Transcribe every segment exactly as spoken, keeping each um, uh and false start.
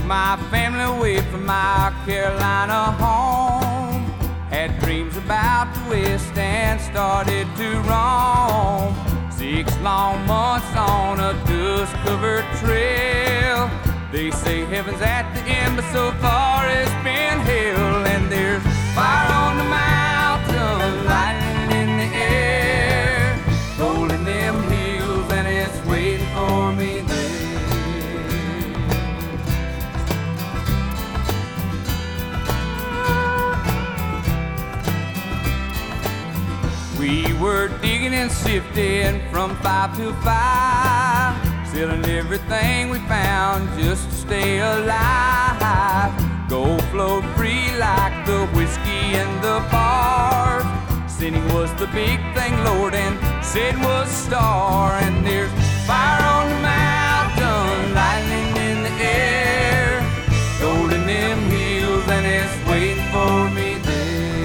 Took my family away from my Carolina home. Had dreams about the West and started to roam. Six long months on a dust-covered trail. They say heaven's at the end, but so far it's been hell. And there's fire on the mountain, lightning in the air, rolling them hills, and it's waiting for me there. We were digging and sifting from five to five, selling everything we found just to stay alive. Gold flowed free like the whiskey in the bars. Sinning was the big thing, Lord, and sin was a star. And there's fire on the mountain, lightning in the air, gold in them hills, and it's waiting for me there.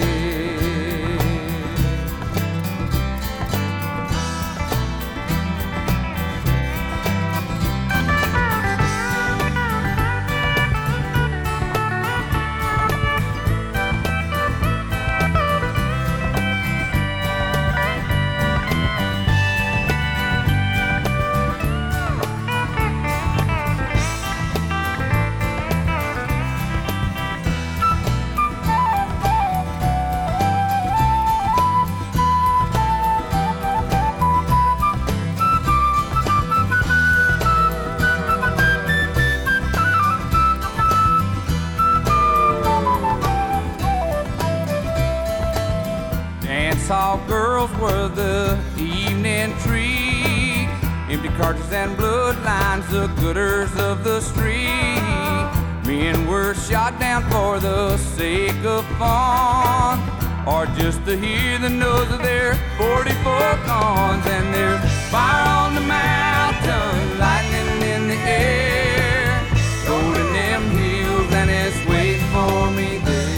All girls were the evening treat, empty cartridges and bloodlines, the gooders of the street. Men were shot down for the sake of fun, or just to hear the noise of their forty-four guns. And there's fire on the mountain, lightning in the air, gold in them hills, and it's waiting for me there.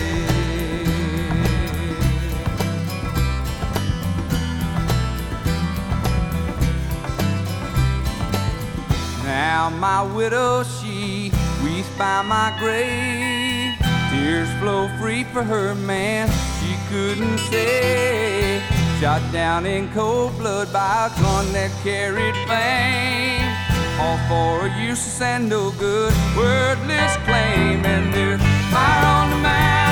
Now my widow, she weeps by my grave. Tears flow free for her man she couldn't save. Shot down in cold blood by a gun that carried fame, all for a useless and no good, wordless claim. And there's fire on the mountain,